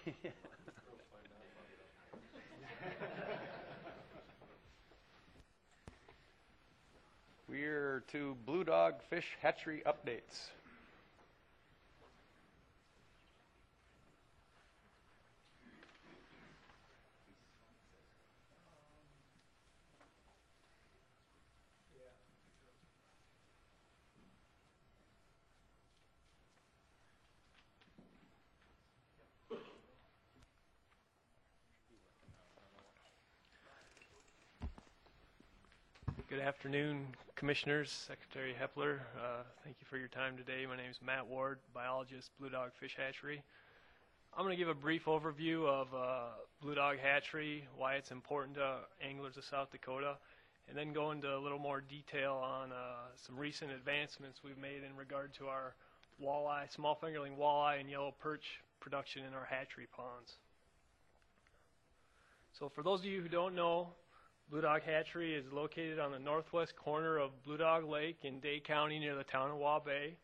We're to Blue Dog Fish Hatchery updates. Good afternoon, Commissioners, Secretary Hepler. Thank you for your time today. My name is Matt Ward, biologist, Blue Dog Fish Hatchery. I'm going to give a brief overview of Blue Dog Hatchery, why it's important to anglers of South Dakota, and then go into a little more detail on some recent advancements we've made in regard to our walleye, small fingerling walleye and yellow perch production in our hatchery ponds. So for those of you who don't know, Blue Dog Hatchery is located on the northwest corner of Blue Dog Lake in Day County near the town of Waubay.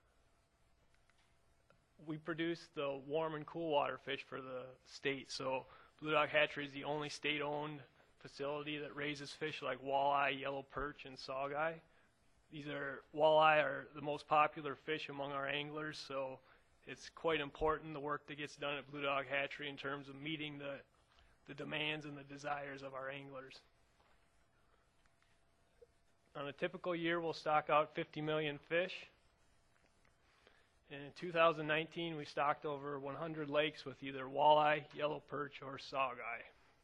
We produce the warm and cool water fish for the state. So Blue Dog Hatchery is the only state-owned facility that raises fish like walleye, yellow perch, and saugeye. Walleye are the most popular fish among our anglers, so it's quite important the work that gets done at Blue Dog Hatchery in terms of meeting the demands and the desires of our anglers. On a typical year, we'll stock out 50 million fish. And in 2019, we stocked over 100 lakes with either walleye, yellow perch, or saugeye.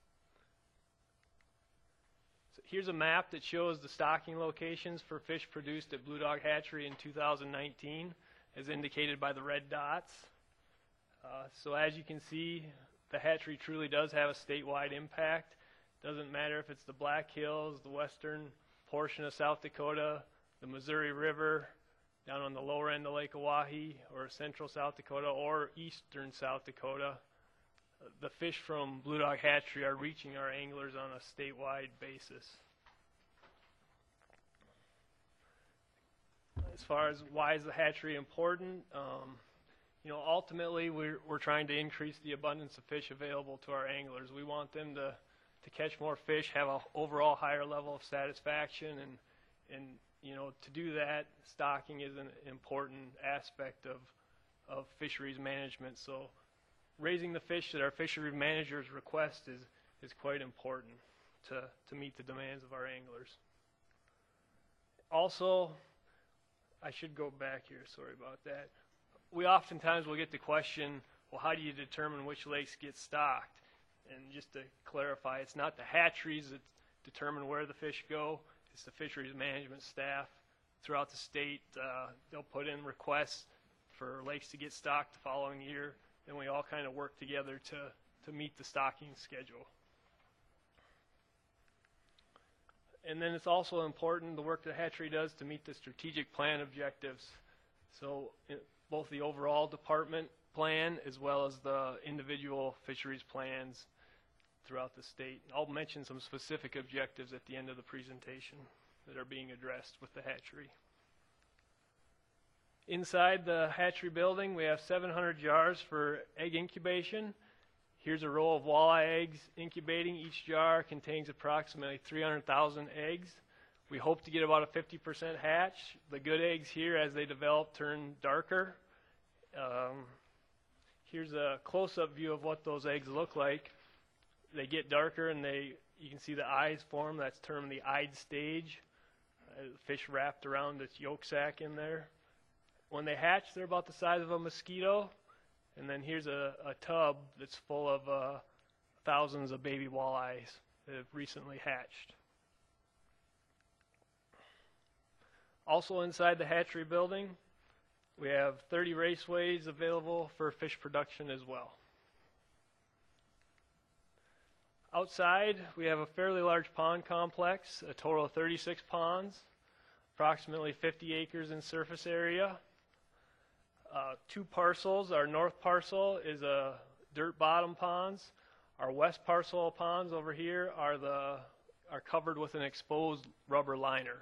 So here's a map that shows the stocking locations for fish produced at Blue Dog Hatchery in 2019, as indicated by the red dots. So as you can see, the hatchery truly does have a statewide impact. Doesn't matter if it's the Black Hills, the western portion of South Dakota, the Missouri River, down on the lower end of Lake Oahe, or central South Dakota, or eastern South Dakota. The fish from Blue Dog Hatchery are reaching our anglers on a statewide basis. As far as why is the hatchery important, ultimately we're trying to increase the abundance of fish available to our anglers. We want them to catch more fish, have an overall higher level of satisfaction, and to do that, stocking is an important aspect of fisheries management. So raising the fish that our fishery managers request is quite important to meet the demands of our anglers. Also, I should go back here, sorry about that. We oftentimes will get the question, well, how do you determine which lakes get stocked? And just to clarify, it's not the hatcheries that determine where the fish go. It's the fisheries management staff throughout the state. They'll put in requests for lakes to get stocked the following year, and we all kind of work together to meet the stocking schedule. And then it's also important the work the hatchery does to meet the strategic plan objectives. So both the overall department plan as well as the individual fisheries plans throughout the state. I'll mention some specific objectives at the end of the presentation that are being addressed with the hatchery. Inside the hatchery building, we have 700 jars for egg incubation. Here's a row of walleye eggs incubating. Each jar contains approximately 300,000 eggs. We hope to get about a 50% hatch. The good eggs here, as they develop, turn darker. Here's a close-up view of what those eggs look like. They get darker, and you can see the eyes form. That's termed the eyed stage. Fish wrapped around its yolk sac in there. When they hatch, they're about the size of a mosquito. And then here's a tub that's full of thousands of baby walleyes that have recently hatched. Also inside the hatchery building, we have 30 raceways available for fish production as well. Outside, we have a fairly large pond complex, a total of 36 ponds, approximately 50 acres in surface area. Two parcels. Our north parcel is a dirt bottom ponds. Our west parcel of ponds over here are covered with an exposed rubber liner.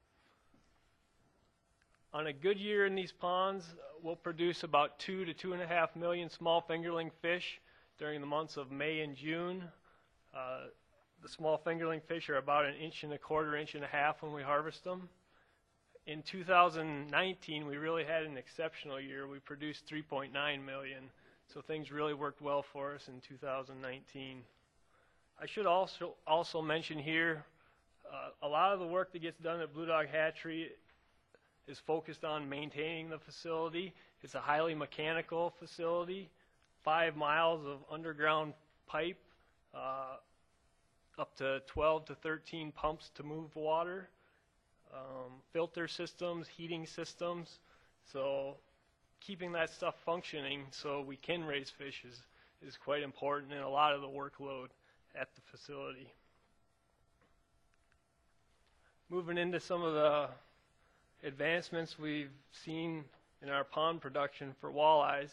On a good year in these ponds, we'll produce about 2 to 2.5 million small fingerling fish during the months of May and June. The small fingerling fish are about 1.25 inches, 1.5 inches when we harvest them. In 2019, we really had an exceptional year. We produced 3.9 million, so things really worked well for us in 2019. I should also mention here, a lot of the work that gets done at Blue Dog Hatchery is focused on maintaining the facility. It's a highly mechanical facility, 5 miles of underground pipe, up to 12 to 13 pumps to move water, filter systems, heating systems. So keeping that stuff functioning so we can raise fish is quite important, and a lot of the workload at the facility. Moving into some of the advancements we've seen in our pond production for walleyes.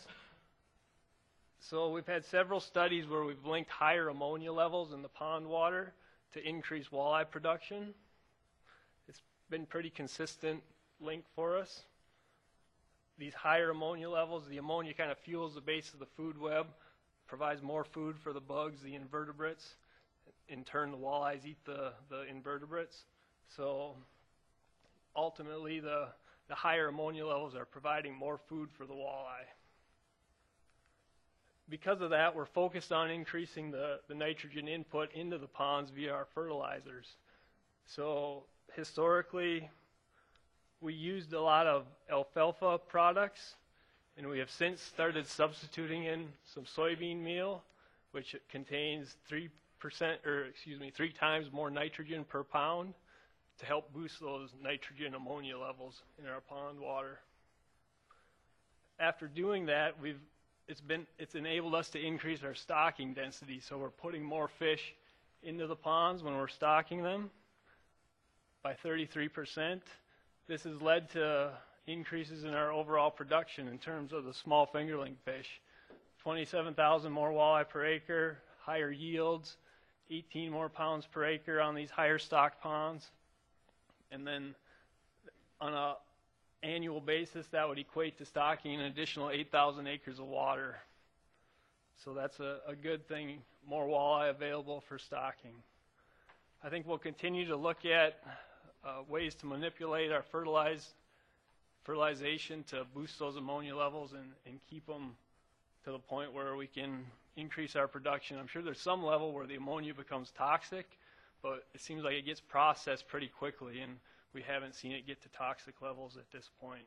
So we've had several studies where we've linked higher ammonia levels in the pond water to increase walleye production. It's been pretty consistent link for us. These higher ammonia levels, the ammonia kind of fuels the base of the food web, provides more food for the bugs, the invertebrates. In turn, the walleyes eat the invertebrates. So ultimately, the higher ammonia levels are providing more food for the walleye. Because of that, we're focused on increasing the nitrogen input into the ponds via our fertilizers. So historically, we used a lot of alfalfa products, and we have since started substituting in some soybean meal, which contains 3 times more nitrogen per pound to help boost those nitrogen ammonia levels in our pond water. After doing that, it's enabled us to increase our stocking density, so we're putting more fish into the ponds when we're stocking them by 33%. This has led to increases in our overall production in terms of the small fingerling fish. 27,000 more walleye per acre, higher yields, 18 more pounds per acre on these higher stock ponds. And then on an annual basis, that would equate to stocking an additional 8,000 acres of water. So that's a good thing, more walleye available for stocking. I think we'll continue to look at ways to manipulate our fertilization to boost those ammonia levels and keep them to the point where we can increase our production. I'm sure there's some level where the ammonia becomes toxic, but it seems like it gets processed pretty quickly, and we haven't seen it get to toxic levels at this point.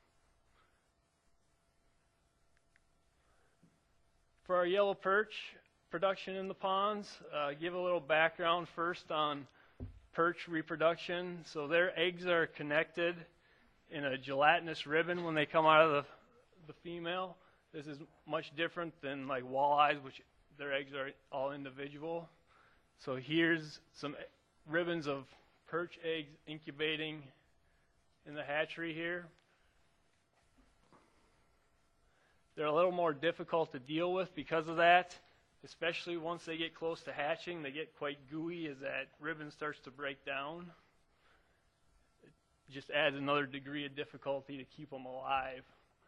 For our yellow perch production in the ponds, give a little background first on perch reproduction. So their eggs are connected in a gelatinous ribbon when they come out of the female. This is much different than like walleyes, which their eggs are all individual. So here's some ribbons of perch eggs incubating in the hatchery here. They're a little more difficult to deal with because of that, especially once they get close to hatching. They get quite gooey as that ribbon starts to break down. It just adds another degree of difficulty to keep them alive.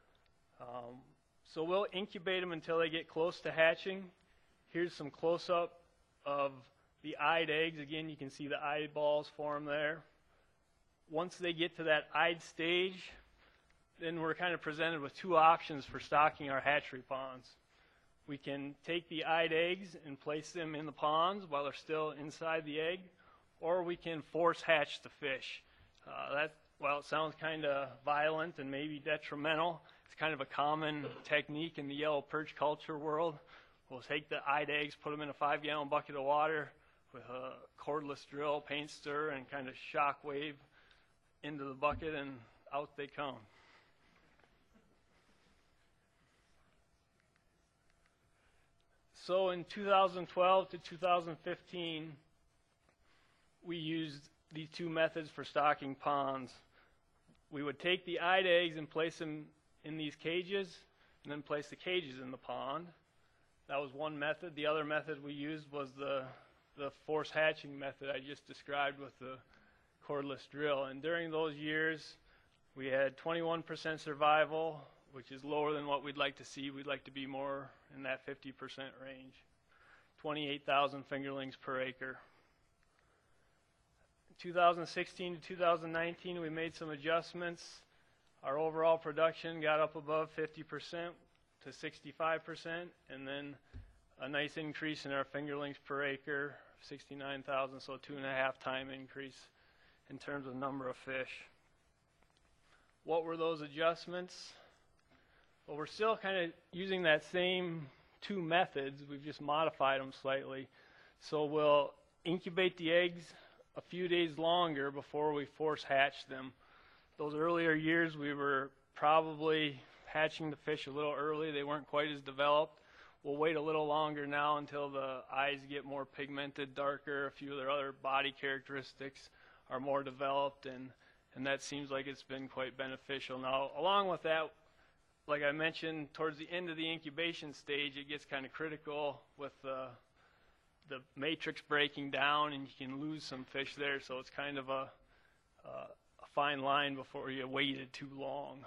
So we'll incubate them until they get close to hatching. Here's some close-up of the eyed eggs. Again, you can see the eyeballs form there. Once they get to that eyed stage, then we're kind of presented with two options for stocking our hatchery ponds. We can take the eyed eggs and place them in the ponds while they're still inside the egg, or we can force hatch the fish. While it sounds kind of violent and maybe detrimental, it's kind of a common technique in the yellow perch culture world. We'll take the eyed eggs, put them in a 5-gallon bucket of water with a cordless drill, paint stir, and kind of shock wave into the bucket, and out they come. So in 2012 to 2015, we used these two methods for stocking ponds. We would take the eyed eggs and place them in these cages, and then place the cages in the pond. That was one method. The other method we used was the force hatching method I just described with the cordless drill. And during those years, we had 21% survival. which is lower than what we'd like to see. We'd like to be more in that 50% range. 28,000 fingerlings per acre. 2016 to 2019, we made some adjustments. Our overall production got up above 50% to 65%, and then a nice increase in our fingerlings per acre, 69,000, so 2.5 time increase in terms of number of fish. What were those adjustments? Well, we're still kind of using that same two methods. We've just modified them slightly. So we'll incubate the eggs a few days longer before we force hatch them. Those earlier years, we were probably hatching the fish a little early. They weren't quite as developed. We'll wait a little longer now until the eyes get more pigmented, darker. A few of their other body characteristics are more developed, and that seems like it's been quite beneficial. Now, along with that, like I mentioned, towards the end of the incubation stage, it gets kind of critical with the matrix breaking down, and you can lose some fish there. So it's kind of a fine line before you waited too long.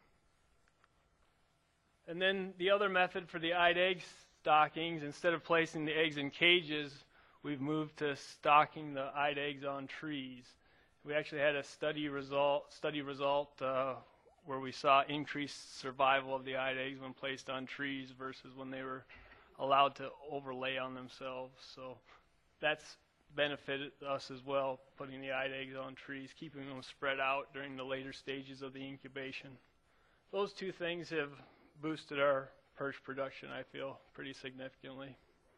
And then the other method for the eyed egg stockings, instead of placing the eggs in cages, we've moved to stocking the eyed eggs on trees. We actually had a study result where we saw increased survival of the eyed eggs when placed on trees versus when they were allowed to overlay on themselves. So that's benefited us as well, putting the eyed eggs on trees, keeping them spread out during the later stages of the incubation. Those two things have boosted our perch production, I feel, pretty significantly.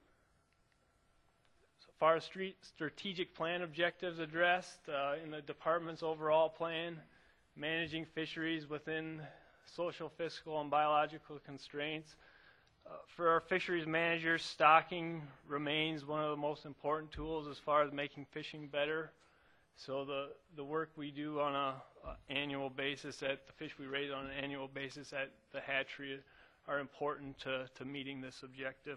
So far as strategic plan objectives addressed, in the department's overall plan, managing fisheries within social, fiscal, and biological constraints. For our fisheries managers, stocking remains one of the most important tools as far as making fishing better. So the work we do on an annual basis, the fish we raise on an annual basis at the hatchery are important to meeting this objective.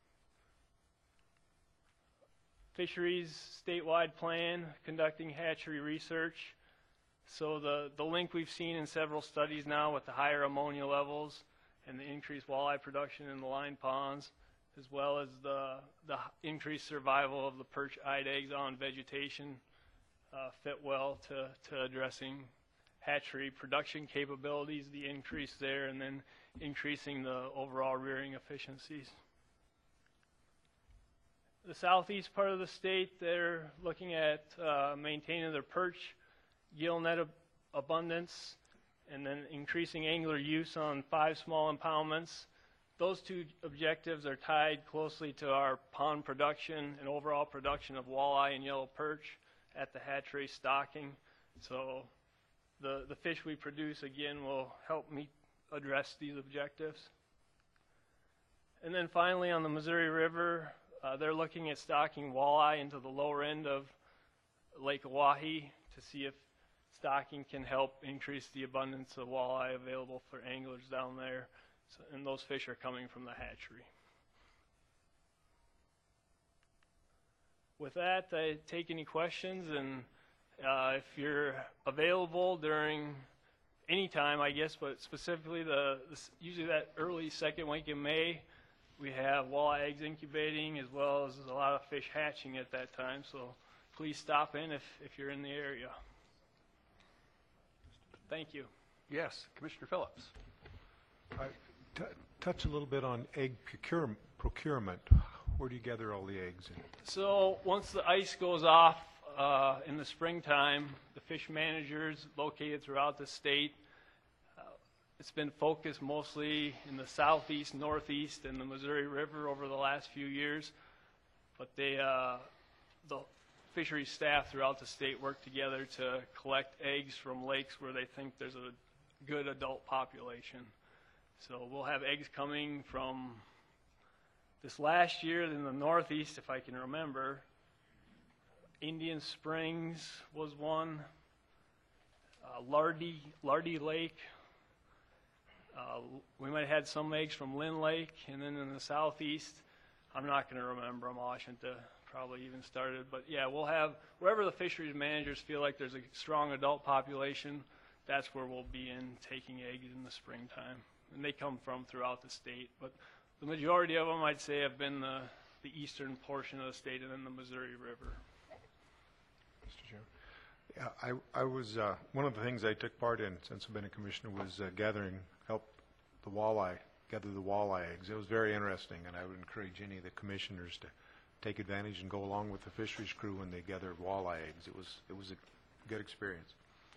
Fisheries statewide plan, conducting hatchery research. So the link we've seen in several studies now with the higher ammonia levels and the increased walleye production in the line ponds, as well as the increased survival of the perch eyed eggs on vegetation, fit well to addressing hatchery production capabilities, the increase there, and then increasing the overall rearing efficiencies. The southeast part of the state, they're looking at maintaining their perch gill net abundance, and then increasing angler use on 5 small impoundments. Those two objectives are tied closely to our pond production and overall production of walleye and yellow perch at the hatchery stocking. So the fish we produce, again, will help address these objectives. And then finally, on the Missouri River, they're looking at stocking walleye into the lower end of Lake Oahe to see if stocking can help increase the abundance of walleye available for anglers down there. So, and those fish are coming from the hatchery. With that, I take any questions, and if you're available during any time, I guess, but specifically usually that early second week in May, we have walleye eggs incubating as well as a lot of fish hatching at that time. So please stop in if you're in the area. Thank you. Yes, Commissioner Phillips. Touch a little bit on egg procurement. Where do you gather all the eggs? So once the ice goes off in the springtime, the fish managers located throughout the state, it's been focused mostly in the southeast, northeast, and the Missouri River over the last few years. But the fisheries staff throughout the state work together to collect eggs from lakes where they think there's a good adult population. So we'll have eggs coming from this last year in the northeast, if I can remember. Indian Springs was one. Lardy Lake. We might have had some eggs from Lynn Lake, and then in the southeast, I'm not going to remember them all. I shouldn't have probably even started. But yeah, we'll have, wherever the fisheries managers feel like there's a strong adult population, that's where we'll be in taking eggs in the springtime and they come from throughout the state. But the majority of them, I'd say, have been the eastern portion of the state and then the Missouri River. Mr. Chairman. Yeah, I was, one of the things I took part in since I've been a commissioner was help gather the walleye eggs. It was very interesting, and I would encourage any of the commissioners to take advantage and go along with the fisheries crew when they gathered walleye eggs. It was a good experience.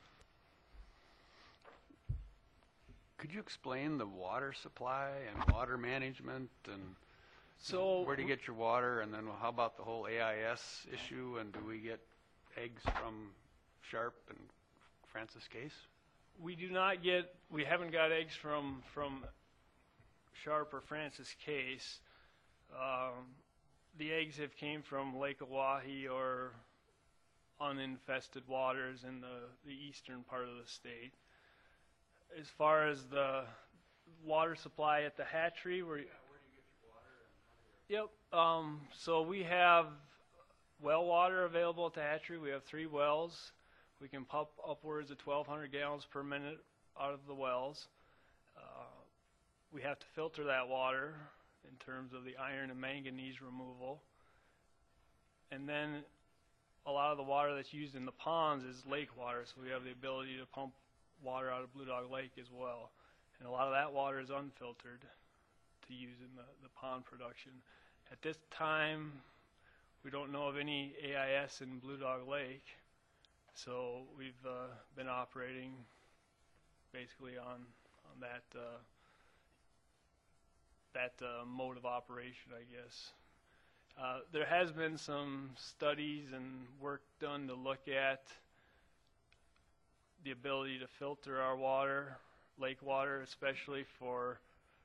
Could you explain the water supply and water management and So where do you get your water? And then how about the whole AIS issue? And do we get eggs from Sharp and Francis Case? we haven't got eggs from Sharp or Francis Case. The eggs have came from Lake Oahe or uninfested waters in the eastern part of the state. As far as the water supply at the hatchery, where do you get your water? Yep. So we have well water available at the hatchery. We have 3 wells. We can pump upwards of 1,200 gallons per minute out of the wells. We have to filter that water in terms of the iron and manganese removal. And then a lot of the water that's used in the ponds is lake water, so we have the ability to pump water out of Blue Dog Lake as well. And a lot of that water is unfiltered to use in the pond production. At this time, we don't know of any AIS in Blue Dog Lake, so we've been operating basically on that mode of operation, I guess. There has been some studies and work done to look at the ability to filter our water, lake water, especially for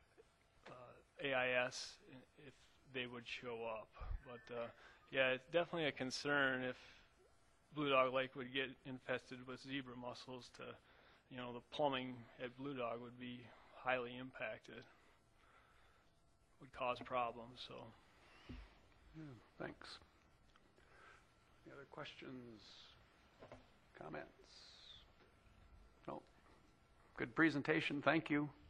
AIS if they would show up. But yeah, it's definitely a concern if Blue Dog Lake would get infested with zebra mussels. The plumbing at Blue Dog would be highly impacted, would cause problems. So. Yeah, thanks. Any other questions, comments? No. Good presentation. Thank you.